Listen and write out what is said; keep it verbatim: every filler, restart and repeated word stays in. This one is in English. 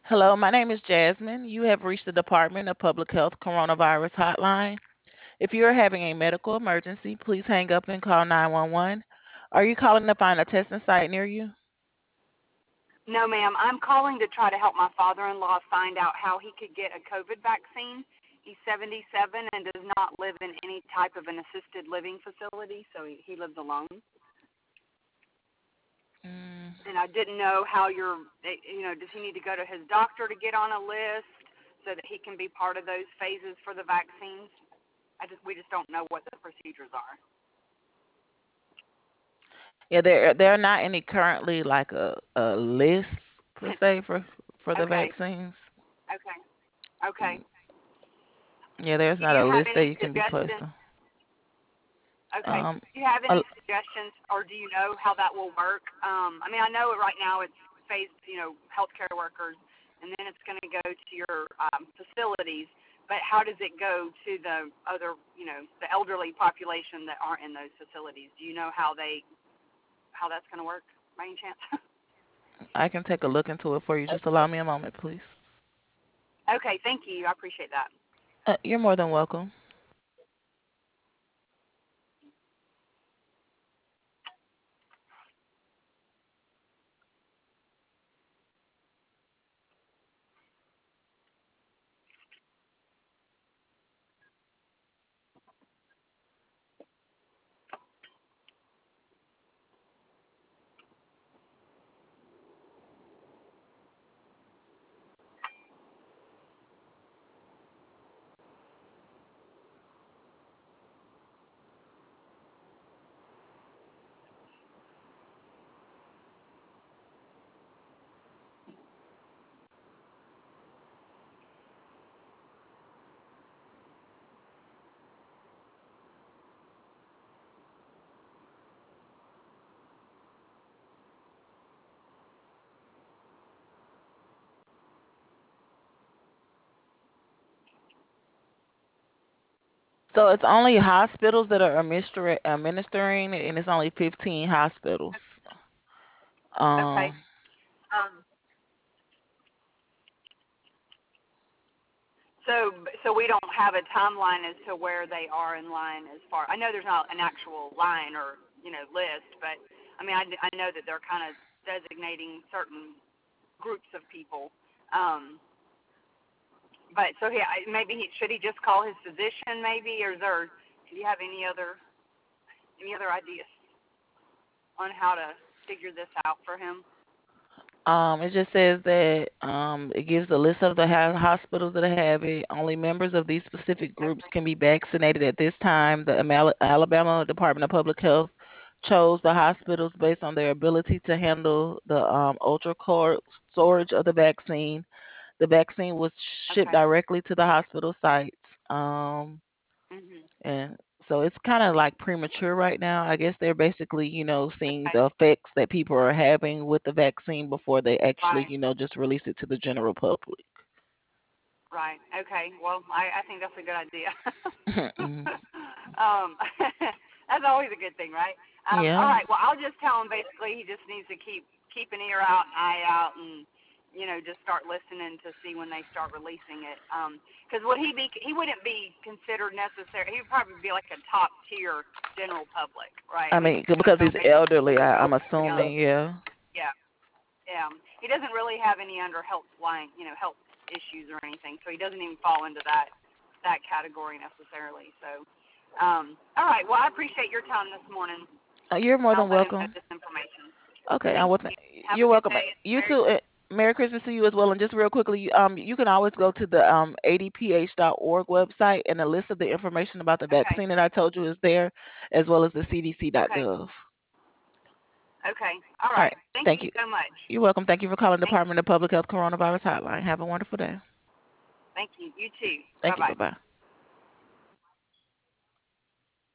Hello, my name is Jasmine. You have reached the Department of Public Health Coronavirus Hotline. If you are having a medical emergency, please hang up and call nine one one. Are you calling to find a testing site near you? No, ma'am. I'm calling to try to help my father-in-law find out how he could get a COVID vaccine. He's seventy-seven and does not live in any type of an assisted living facility, so he, he lives alone. Mm, And I didn't know how you're, you know, does he need to go to his doctor to get on a list so that he can be part of those phases for the vaccines? I just, we just don't know what the procedures are. yeah, there there are not any currently like a, a list per se for for the Okay, vaccines. okay, okay. Yeah, there's Do not you a have list that any you can be placed suggestions? on. Okay. Um, Do you have a, any suggestions, or do you know how that will work? Um, I mean, I know right now it's phased, you know, healthcare workers, and then it's going to go to your um, facilities. But how does it go to the other, you know, the elderly population that aren't in those facilities? Do you know how they, how that's going to work, by any chance? I can take a look into it for you. Just allow me a moment, please. Okay. Thank you. I appreciate that. Uh, you're more than welcome. So it's only hospitals that are administer- administering it, and it's only fifteen hospitals. Okay. Um, Um, So, so we don't have a timeline as to where they are in line as far. I know there's not an actual line or you know list, but I mean I, I know that they're kind of designating certain groups of people. Um, but so yeah, maybe he should he just call his physician maybe, or is there? Do you have any other any other ideas on how to figure this out for him? um, it just says that um, it gives a list of the ha- hospitals that have it. Only members of these specific groups Okay. can be vaccinated at this time. The Amal- Alabama Department of Public Health chose the hospitals based on their ability to handle the um, ultra cold storage of the vaccine. The vaccine was shipped Okay. directly to the hospital sites. Um, Mhm. And so it's kind of like premature right now. I guess they're basically, you know, seeing Okay. the effects that people are having with the vaccine before they actually, Right. you know, just release it to the general public. Right. Okay. Well, I, I think that's a good idea. Mhm. um, that's always a good thing, right? Um, all Yeah. right. Well, I'll just tell him basically he just needs to keep keep an ear out, an eye out, and you know just start listening to see when they start releasing it. Because would he be? He wouldn't be considered necessary. He would probably be like a top tier general public, right? I I mean, mean, he's c- going to because go he's basically elderly, I, I'm young. assuming, yeah. Yeah. Yeah, he doesn't really have any under health line, you know, health issues or anything, so he doesn't even fall into that that category necessarily. So, um, all right. Well, I appreciate your time this morning. Uh, You're more I'll than let him know welcome. this information. Okay, I Thank will. you. Have a You're good welcome. day. You Merry too. uh, Christmas. Merry Christmas to you as well. And just real quickly, you- um, you can always go to the um A D P H dot org website, and a list of the information about the Okay. vaccine that I told you is there, as well as the C D C dot Okay. gov. Okay. All All right. right. Thank Thank you you. so much. You're welcome. Thank you for calling Thank Department of Public Health Coronavirus Hotline. Have a wonderful day. Thank you. You too. Bye Thank you. bye. Bye bye.